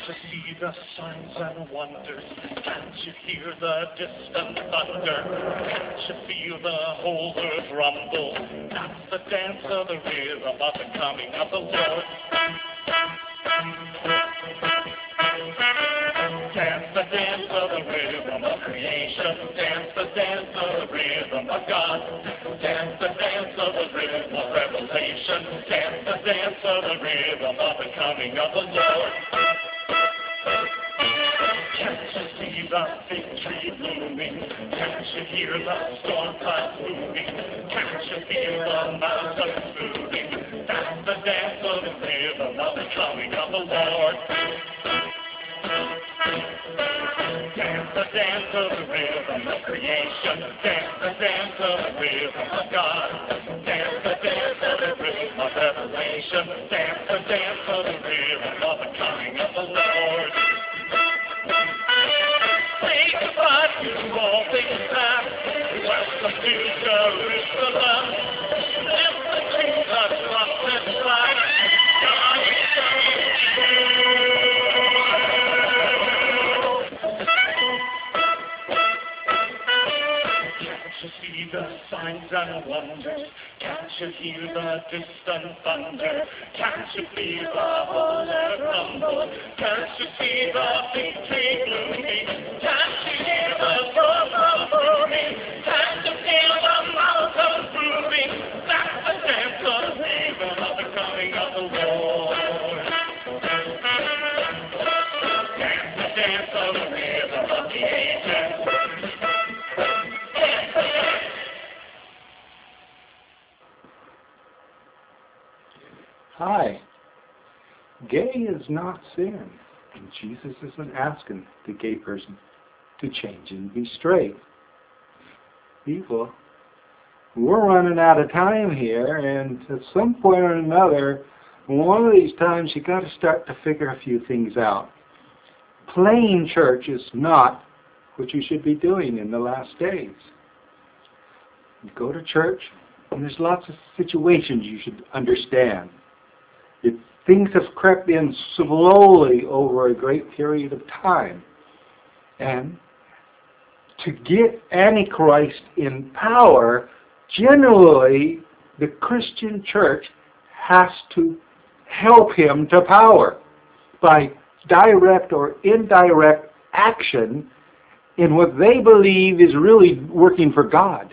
you see the signs and wonders? Can't you hear the distant thunder? Can't you feel the whole earth rumble? That's the dance of the rhythm of the coming of the Lord. Dance the dance of the rhythm of creation. Dance the dance of the rhythm of God. Dance the dance of the rhythm of revelation. Dance the dance of the rhythm of the coming of the Lord. Can't you see the fig tree blooming? Can't you hear the storm clouds moving? Can't you feel the mountains moving? That's the dance of the rhythm of the coming of the Lord. Dance the dance of the rhythm of creation. Dance the dance of the rhythm of God. Dance the dance of the rhythm of revelation. Dance the dance of the rhythm of the coming of the Lord. Say goodbye to all things past. Welcome to Jerusalem. Let the kingdom trumpet fly. God is coming. Can't you see the signs and wonders? Can't you hear the distant thunder? Can't you feel the whole earth rumble? Can't you see the big tree blooming? Can't you hear the storm booming? Can't you feel the mountains moving? That's the dance of the rhythm of the coming of the Lord. Dance the dance of the rhythm of the ages. Hi. Gay is not sin. And Jesus isn't asking the gay person to change and be straight. People, we're running out of time here, and at some point or another, one of these times you got to start to figure a few things out. Playing church is not what you should be doing in the last days. You go to church, and there's lots of situations you should understand. Things have crept in slowly over a great period of time. And to get Antichrist in power, generally the Christian church has to help him to power by direct or indirect action in what they believe is really working for God.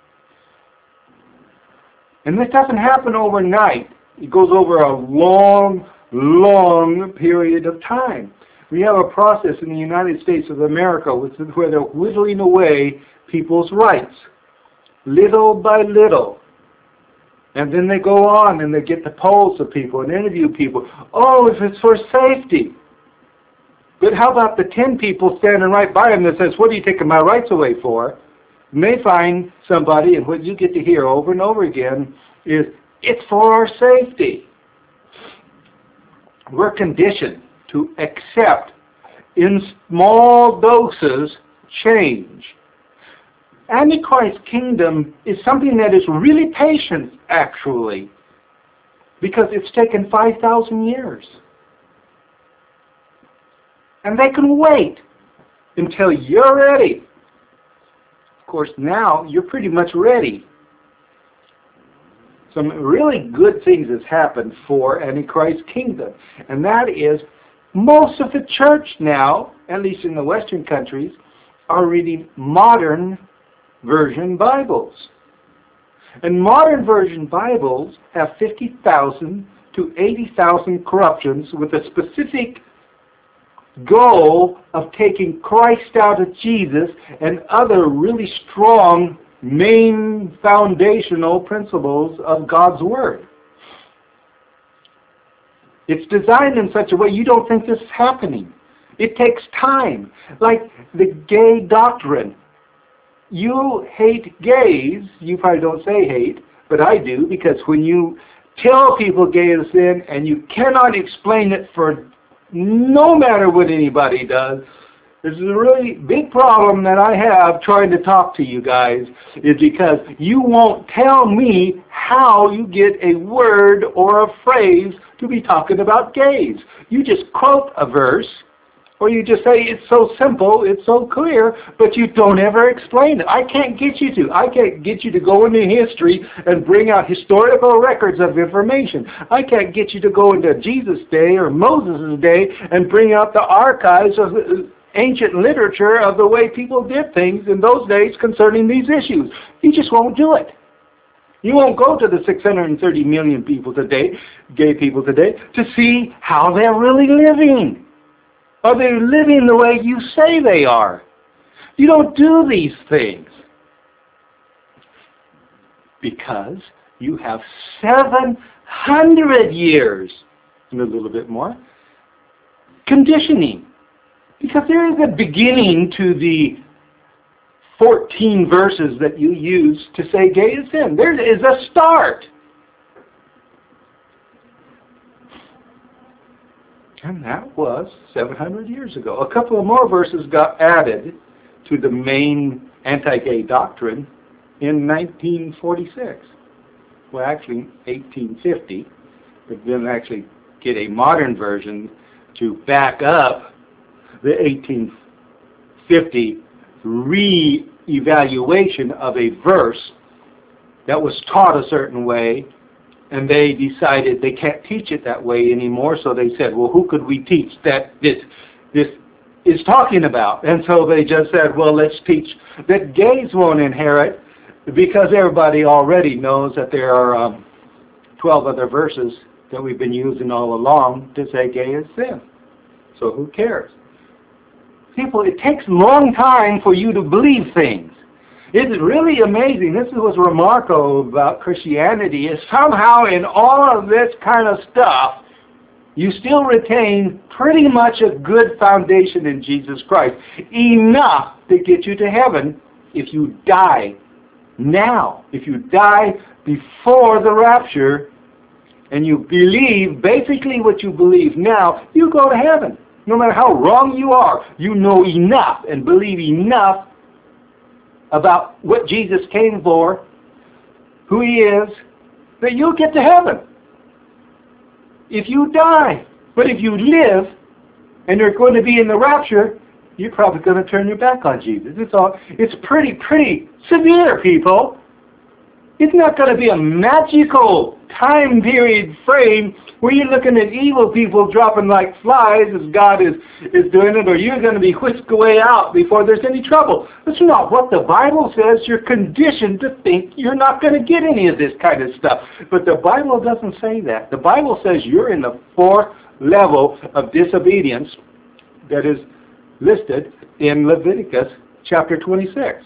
And this doesn't happen overnight. It goes over a long, long period of time. We have a process in the United States of America where they're whittling away people's rights, little by little. And then they go on and they get to polls of people and interview people. Oh, if it's for safety. But how about the 10 people standing right by them that says, what are you taking my rights away for? And they find somebody, and what you get to hear over and over again is, it's for our safety. We're conditioned to accept in small doses change. Antichrist's kingdom is something that is really patient, actually, because it's taken 5,000 years. And they can wait until you're ready. Of course, now you're pretty much ready. Some really good things has happened for Antichrist's kingdom. And that is, most of the church now, at least in the Western countries, are reading modern version Bibles. And modern version Bibles have 50,000 to 80,000 corruptions with a specific goal of taking Christ out of Jesus and other really strong main foundational principles of God's Word. It's designed in such a way you don't think this is happening. It takes time. Like the gay doctrine. You hate gays. You probably don't say hate, but I do, because when you tell people gay is sin and you cannot explain it for no matter what anybody does, This is a really big problem that I have trying to talk to you guys, is because you won't tell me how you get a word or a phrase to be talking about gays. You just quote a verse, or you just say it's so simple, it's so clear, but you don't ever explain it. I can't get you to. I can't get you to go into history and bring out historical records of information. I can't get you to go into Jesus' day or Moses' day and bring out the archives of ancient literature of the way people did things in those days concerning these issues. You just won't do it. You won't go to the 630 million people today, gay people today, to see how they're really living. Are they living the way you say they are? You don't do these things because you have 700 years, and a little bit more, conditioning. Because there is a beginning to the 14 verses that you use to say gay is sin. There is a start. And that was 700 years ago. A couple of more verses got added to the main anti-gay doctrine in 1946. Well, actually 1850. But then actually get a modern version to back up the 1850 re-evaluation of a verse that was taught a certain way, and they decided they can't teach it that way anymore, so they said, well, who could we teach that this is talking about? And so they just said, well, let's teach that gays won't inherit, because everybody already knows that there are 12 other verses that we've been using all along to say gay is sin. So who cares? People, it takes a long time for you to believe things. It's really amazing. This is what's remarkable about Christianity, is somehow in all of this kind of stuff, you still retain pretty much a good foundation in Jesus Christ. Enough to get you to heaven if you die now. If you die before the rapture and you believe basically what you believe now, you go to heaven. No matter how wrong you are, you know enough and believe enough about what Jesus came for, who He is, that you'll get to heaven if you die. But if you live and you're going to be in the rapture, you're probably going to turn your back on Jesus. It's pretty severe, people. It's not going to be a magical time period frame where you're looking at evil people dropping like flies as God is doing it, or you're going to be whisked away out before there's any trouble. That's not what the Bible says. You're conditioned to think you're not going to get any of this kind of stuff. But the Bible doesn't say that. The Bible says you're in the fourth level of disobedience that is listed in Leviticus chapter 26.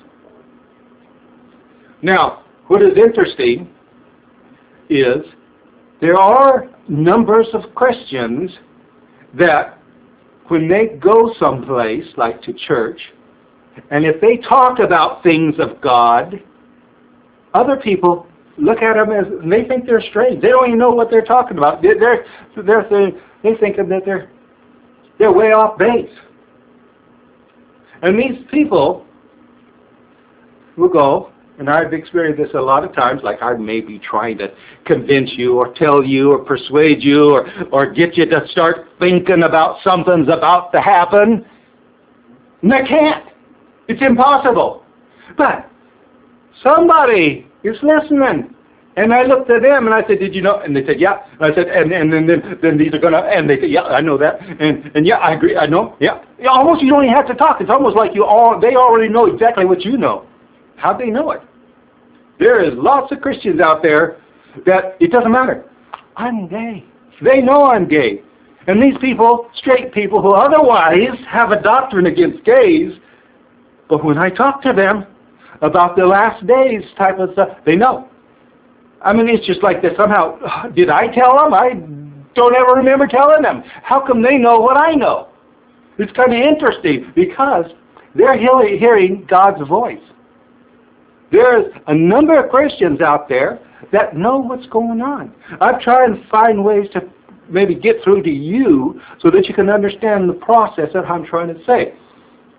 Now, what is interesting is there are numbers of Christians that when they go someplace, like to church, and if they talk about things of God, other people look at them as, they think they're strange. They don't even know what they're talking about. They think that they're way off base. And these people will go, and I've experienced this a lot of times, like I may be trying to convince you or tell you or persuade you or get you to start thinking about something's about to happen. And I can't. It's impossible. But somebody is listening. And I looked at them and I said, did you know? And they said, yeah. And I said, and then these are going to, and they said, yeah, I know that. And yeah, I agree, I know, yeah. Almost you don't even have to talk. It's almost like they already know exactly what you know. How'd they know it? There is lots of Christians out there that it doesn't matter. I'm gay. They know I'm gay. And these people, straight people who otherwise have a doctrine against gays, but when I talk to them about the last days type of stuff, they know. I mean, it's just like that somehow, did I tell them? I don't ever remember telling them. How come they know what I know? It's kind of interesting because they're hearing God's voice. There's a number of Christians out there that know what's going on. I've tried and find ways to maybe get through to you so that you can understand the process of what I'm trying to say.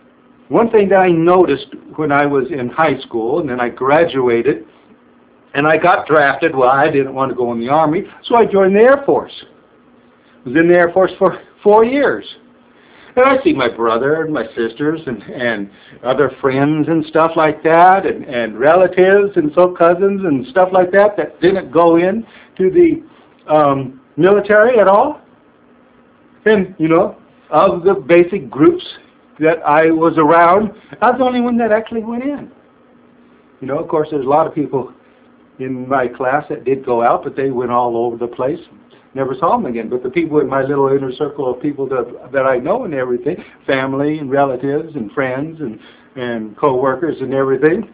one thing that I noticed when I was in high school, and then I graduated, and I got drafted. Well, I didn't want to go in the Army, so I joined the Air Force. I was in the Air Force for 4 years. And I see my brother and my sisters and other friends and stuff like that, and relatives and so cousins and stuff like that didn't go in to the military at all. And, you know, of the basic groups that I was around, I was the only one that actually went in. You know, of course, there's a lot of people in my class that did go out, but they went all over the place. Never saw them again. But the people in my little inner circle of people that I know and everything, family and relatives and friends and co-workers and everything,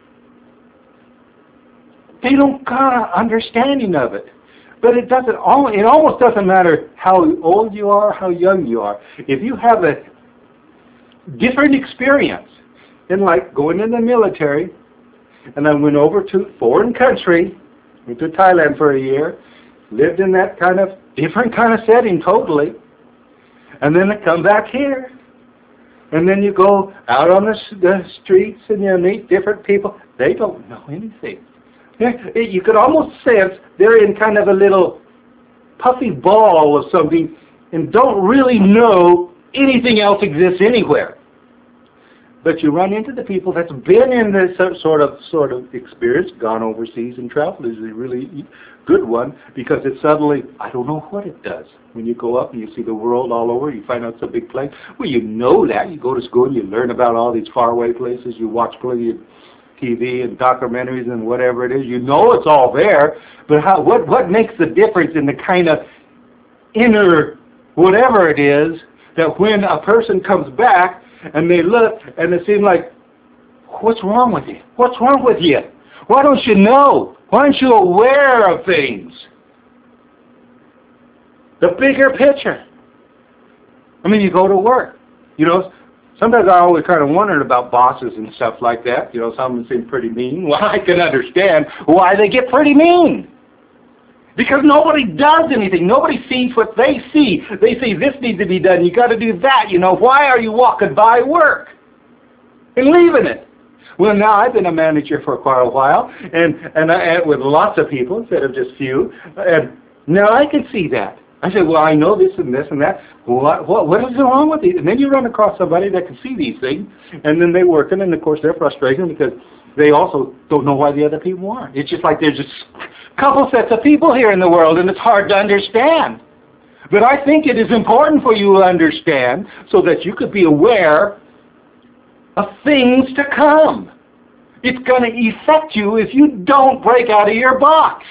they don't got an understanding of it. But it almost doesn't matter how old you are, how young you are. If you have a different experience in like going in the military, and I went over to a foreign country, went to Thailand for a year, lived in that kind of different kind of setting totally, and then I come back here, and then you go out on the streets and you meet different people. They don't know anything. You could almost sense they're in kind of a little puffy ball of something and don't really know anything else exists anywhere. But you run into the people that's been in this sort of experience, gone overseas and traveled is a really good one, because it suddenly, I don't know what it does. When you go up and you see the world all over, you find out it's a big place. Well, you know that. You go to school and you learn about all these faraway places. You watch plenty of TV and documentaries and whatever it is. You know it's all there. But what makes the difference in the kind of inner whatever it is that when a person comes back and they look and it seems like, what's wrong with you? What's wrong with you? Why don't you know? Why aren't you aware of things? The bigger picture. I mean, you go to work. You know, sometimes I always kind of wondered about bosses and stuff like that. You know, some of them seem pretty mean. Well, I can understand why they get pretty mean. Because nobody does anything. Nobody sees what they see. They say this needs to be done. You got to do that. You know, why are you walking by work and leaving it? Well, now I've been a manager for quite a while, and with lots of people instead of just few, and now I can see that. I said, well, I know this and this and that. What is wrong with these? And then you run across somebody that can see these things, and then they work, and of course they're frustrated because they also don't know why the other people aren't. It's just like there's just a couple sets of people here in the world, and it's hard to understand. But I think it is important for you to understand so that you could be aware of things to come. It's going to affect you if you don't break out of your box.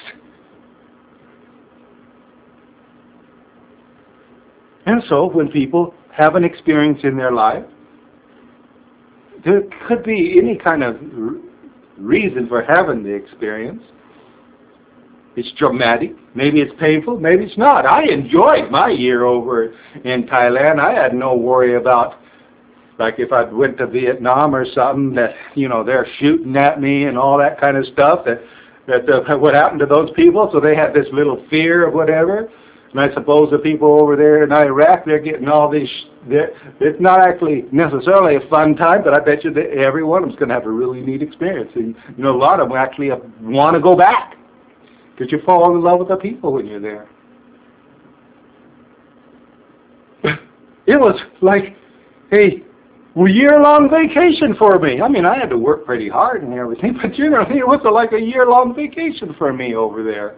And so when people have an experience in their life, there could be any kind of reason for having the experience. It's dramatic. Maybe it's painful. Maybe it's not. I enjoyed my year over in Thailand. I had no worry about, like if I went to Vietnam or something, that, you know, they're shooting at me and all that kind of stuff, that what happened to those people. So they had this little fear of whatever. And I suppose the people over there in Iraq, they're getting all these, it's not actually necessarily a fun time, but I bet you that every one of them is going to have a really neat experience. And, you know, a lot of them actually want to go back because you fall in love with the people when you're there. It was like a year-long vacation for me. I mean, I had to work pretty hard and everything, but generally it was like a year-long vacation for me over there.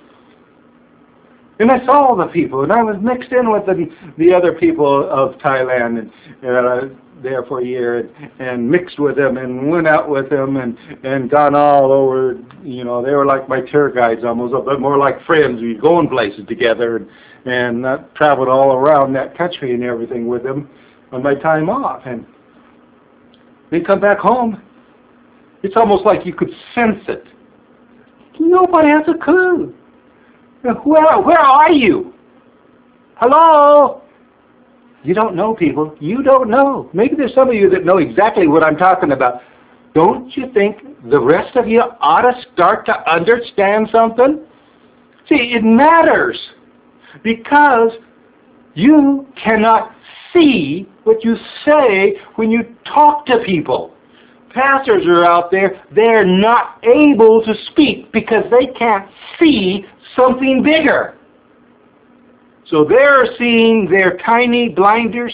And I saw the people, and I was mixed in with the other people of Thailand, and I was there for a year, and mixed with them, and went out with them, and gone all over. You know, they were like my tour guides almost, but more like friends. We'd go in places together, and traveled all around that country and everything with them on my time off. And then come back home. It's almost like you could sense it. Nobody has a clue. Where are you? Hello? You don't know, people. You don't know. Maybe there's some of you that know exactly what I'm talking about. Don't you think the rest of you ought to start to understand something? See, it matters because you cannot see what you say when you talk to people. Pastors are out there, they're not able to speak because they can't see something bigger. So they're seeing their tiny blinders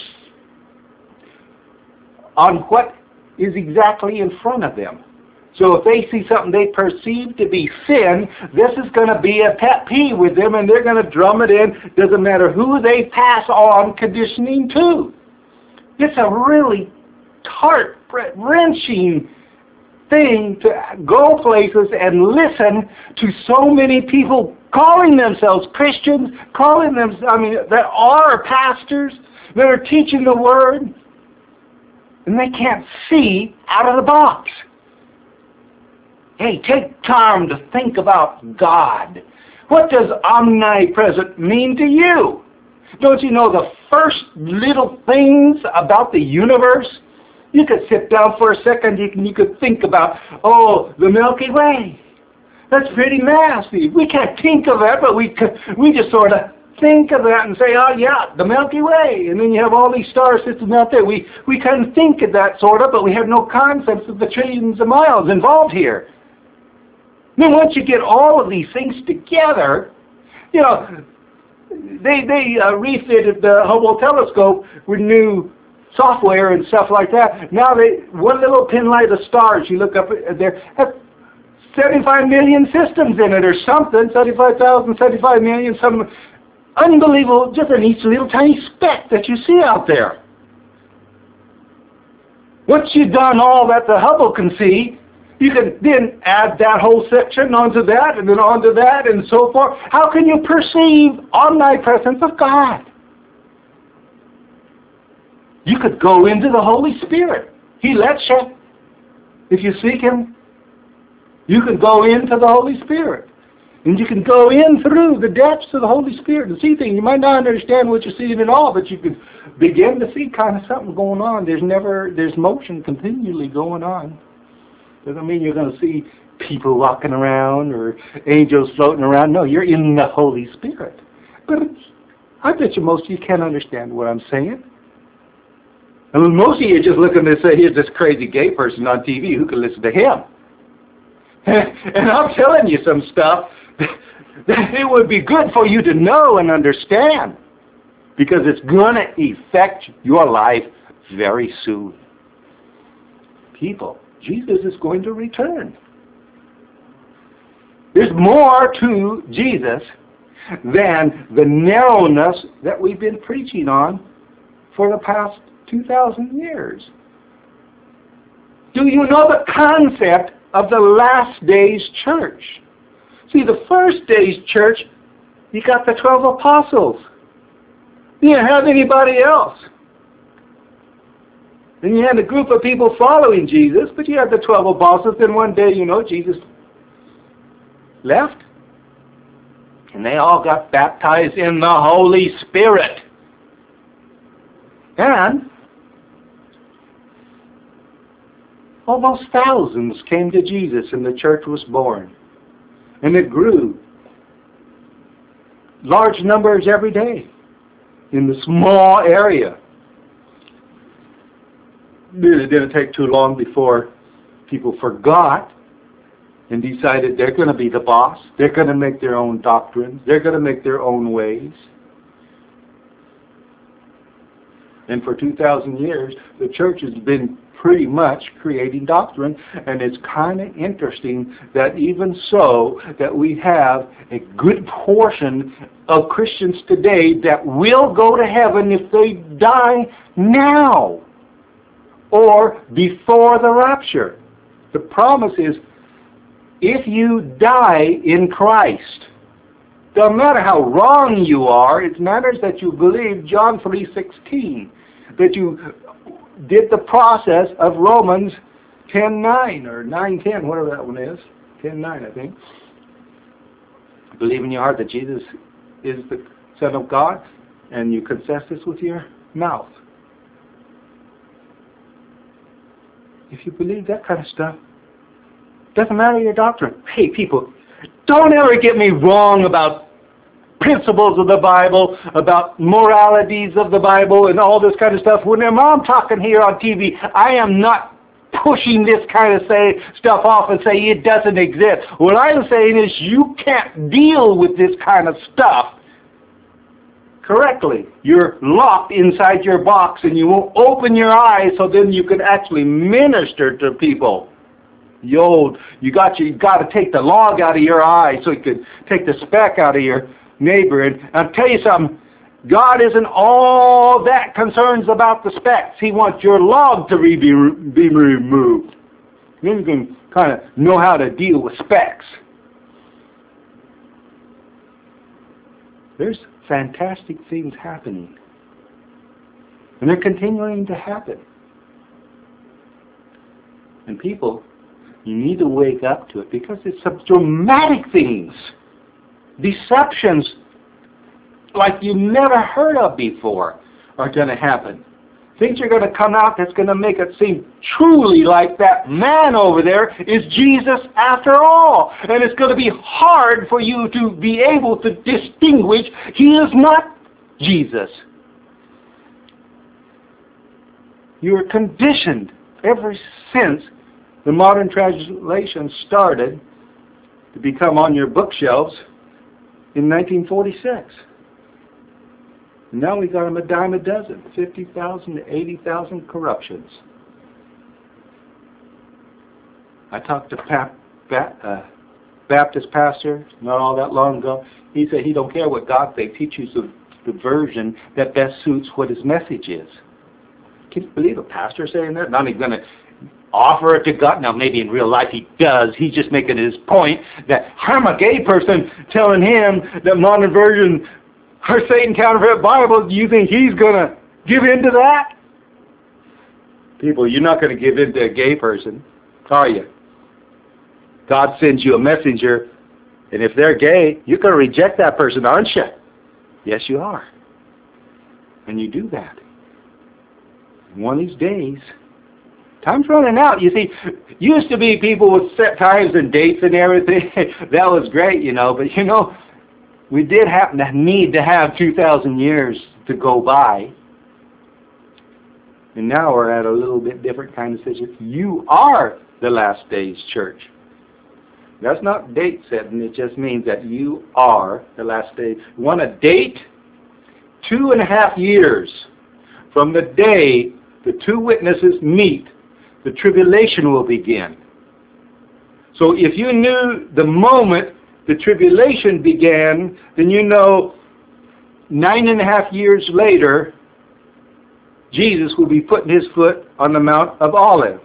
on what is exactly in front of them. So if they see something they perceive to be sin, this is going to be a pet peeve with them, and they're going to drum it in. Doesn't matter who they pass on conditioning to. It's a really tart, wrenching thing to go places and listen to so many people calling themselves Christians, that are pastors, that are teaching the Word, and they can't see out of the box. Hey, take time to think about God. What does omnipresent mean to you? Don't you know the first little things about the universe? You could sit down for a second, you could think about, the Milky Way. That's pretty nasty. We can't think of that, but we just sort of think of that and say, oh yeah, the Milky Way. And then you have all these star systems out there. We kind of think of that sort of, but we have no concepts of the trillions of miles involved here. Then once you get all of these things together, they refitted the Hubble telescope with new software and stuff like that. Now one little pin light of stars, you look up there, have 75 million systems in it or something, 75,000, 75 million, some unbelievable, just in each little tiny speck that you see out there. Once you've done all that the Hubble can see, you can then add that whole section onto that, and then onto that, and so forth. How can you perceive omnipresence of God? You could go into the Holy Spirit. He lets you. If you seek Him, you can go into the Holy Spirit. And you can go in through the depths of the Holy Spirit and see things. You might not understand what you're seeing at all, but you can begin to see kind of something going on. There's motion continually going on. Doesn't mean you're going to see people walking around or angels floating around. No, you're in the Holy Spirit. But I bet you most of you can't understand what I'm saying. I mean, most of you are just looking to say, here's this crazy gay person on TV, who can listen to him? And I'm telling you some stuff that it would be good for you to know and understand, because it's going to affect your life very soon. People, Jesus is going to return. There's more to Jesus than the narrowness that we've been preaching on for the past 2,000 years. Do you know the concept of the last days church? See, the first days church, you got the 12 apostles. You didn't have anybody else. Then you had a group of people following Jesus, but you had the 12 apostles. Then one day, Jesus left. And they all got baptized in the Holy Spirit. And almost thousands came to Jesus, and the church was born. And it grew. Large numbers every day in the small area. It didn't take too long before people forgot and decided they're going to be the boss. They're going to make their own doctrines. They're going to make their own ways. And for 2,000 years, the church has been pretty much creating doctrine, and it's kind of interesting that even so, that we have a good portion of Christians today that will go to heaven if they die now or before the rapture. The promise is, if you die in Christ, doesn't matter how wrong you are, it matters that you believe John 3:16, that you did the process of Romans 10:9 or 9:10, whatever that one is, 10:9 I think. Believe in your heart that Jesus is the Son of God, and you confess this with your mouth. If you believe that kind of stuff, doesn't matter your doctrine. Hey, people, don't ever get me wrong about principles of the Bible, about moralities of the Bible, and all this kind of stuff. When I'm talking here on TV, I am not pushing this kind of stuff off and say it doesn't exist. What I'm saying is you can't deal with this kind of stuff correctly. You're locked inside your box and you won't open your eyes so then you can actually minister to people. You got to take the log out of your eye so you can take the speck out of your neighbor. And I'll tell you something, God isn't all that concerned about the specks. He wants your log to be removed. Then you can kind of know how to deal with specks. There's fantastic things happening. And they're continuing to happen. And people, you need to wake up to it because it's some dramatic things. Deceptions like you never heard of before are going to happen. Things are going to come out that's going to make it seem truly like that man over there is Jesus after all. And it's going to be hard for you to be able to distinguish he is not Jesus. You are conditioned ever since the modern translation started to become on your bookshelves in 1946. Now we got them a dime a dozen, 50,000 to 80,000 corruptions. I talked to Baptist pastor not all that long ago. He said he don't care what God thinks. He chooses the version that best suits what his message is. Can you believe a pastor saying that? Not even going to offer it to God. Now maybe in real life he does. He's just making his point that I'm a gay person telling him that modern version or Satan counterfeit Bible, do you think he's going to give in to that? People, you're not going to give in to a gay person, are you? God sends you a messenger, and if they're gay, you're going to reject that person, aren't you? Yes, you are. And you do that. One of these days, time's running out. You see, used to be people with set times and dates and everything. That was great, but we did happen to need to have 2,000 years to go by. And now we're at a little bit different kind of situation. You are the last days church. That's not date setting. It just means that you are the last days. You want a date? 2.5 years from the day the two witnesses meet, the tribulation will begin. So if you knew the moment the tribulation began, then 9.5 years later, Jesus will be putting his foot on the Mount of Olives.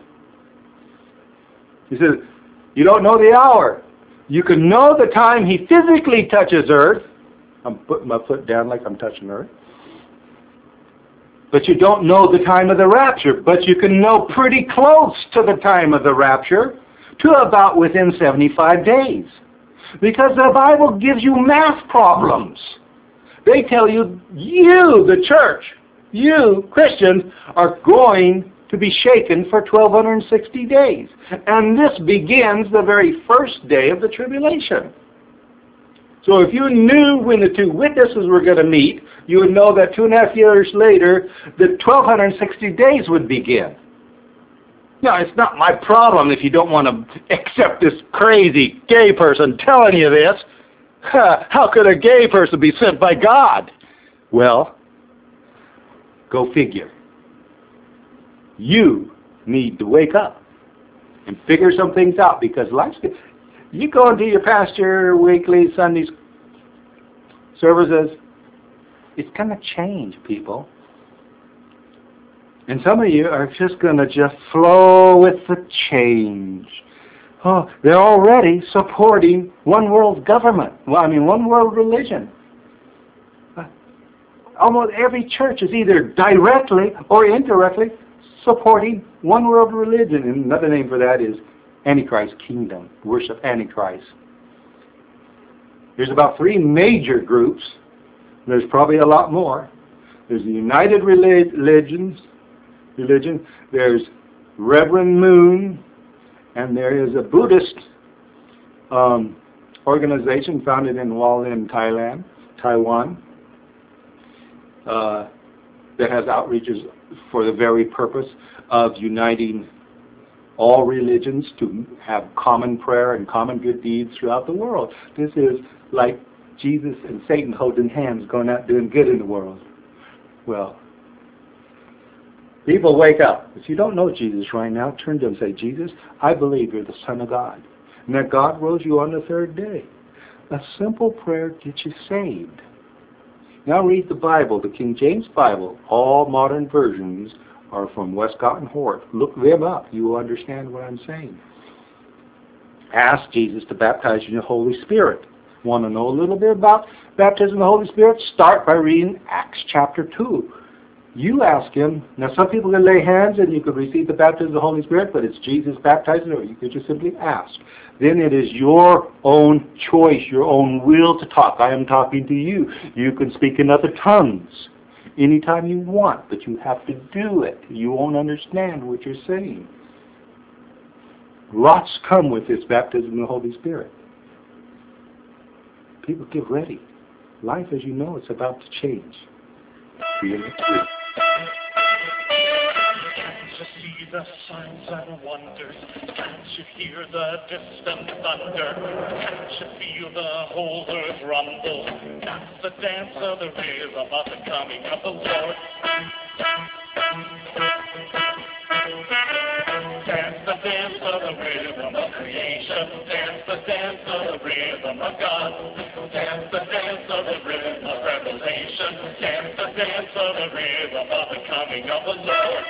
He says, you don't know the hour. You can know the time he physically touches earth. I'm putting my foot down like I'm touching earth. But you don't know the time of the rapture. But you can know pretty close to the time of the rapture, to about within 75 days. Because the Bible gives you math problems. They tell you, the church, you Christians, are going to be shaken for 1,260 days. And this begins the very first day of the tribulation. So if you knew when the two witnesses were going to meet, you would know that 2.5 years later, the 1,260 days would begin. Now, it's not my problem if you don't want to accept this crazy gay person telling you this. How could a gay person be sent by God? Well, go figure. You need to wake up and figure some things out because life's good. You go into your pastor weekly Sunday services, it's going to change, people. And some of you are just going to just flow with the change. Oh, they're already supporting one world government. One world religion. Almost every church is either directly or indirectly supporting one world religion. And another name for that is Antichrist kingdom. Worship Antichrist. There's about 3 major groups. There's probably a lot more. There's the United Religion. There's Reverend Moon, and there is a Buddhist organization founded in Hualien, Thailand. Taiwan, that has outreaches for the very purpose of uniting all religions to have common prayer and common good deeds throughout the world. This is like Jesus and Satan holding hands, going out doing good in the world. Well, people wake up. If you don't know Jesus right now, turn to him and say, Jesus, I believe you're the Son of God, and that God rose you on the third day. A simple prayer gets you saved. Now read the Bible, the King James Bible. All modern versions are from Westcott and Hort. Look them up. You will understand what I'm saying. Ask Jesus to baptize you in the Holy Spirit. Want to know a little bit about baptism in the Holy Spirit? Start by reading Acts chapter 2. You ask him. Now some people can lay hands and you could receive the baptism of the Holy Spirit, but it's Jesus baptizing, or you could just simply ask. Then it is your own choice, your own will to talk. I am talking to you. You can speak in other tongues anytime you want, but you have to do it. You won't understand what you're saying. Lots come with this baptism in the Holy Spirit. People get ready. Life, as you know, it's about to change. Can't you see the signs and wonders? Can't you hear the distant thunder? Can't you feel the whole earth rumble? That's the dance of the rhythm of the coming of the Lord. Dance the dance of the rhythm of creation. Dance the dance of the rhythm of God. Dance the dance of the rhythm of revelation. Dance the dance of the rhythm of the coming of the Lord.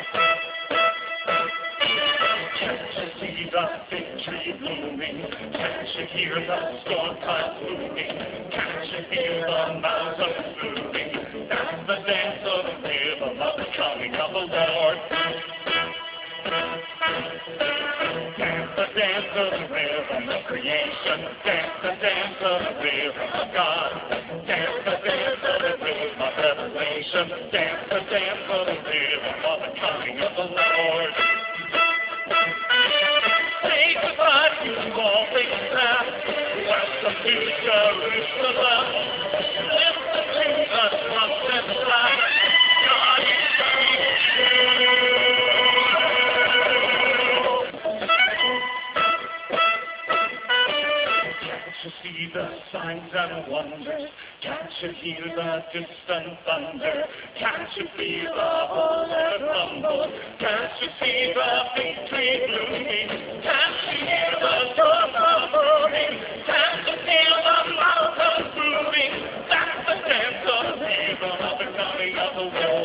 Can't you see the fig tree blooming? Can't you hear the storm clouds moving? Can't you feel the mountains moving? That's the dance of the rhythm of the coming of the Lord. Dance the dance of the rhythm of creation. Dance the dance of the rhythm of God. Dance the dance of the rhythm of revelation. Dance the dance of the rhythm of the coming of the Lord. Say goodbye to all things past. Welcome to Jerusalem. Listen to the trumpet blast. God is coming. Can't you see the signs and wonders? Can't you hear the distant thunder? Can't you feel the whole earth rumble? Can't you see the victory blooming? Can't you hear the drums rolling? Can't you feel the mountains moving? That's the dance of the rhythm of the coming of the Lord.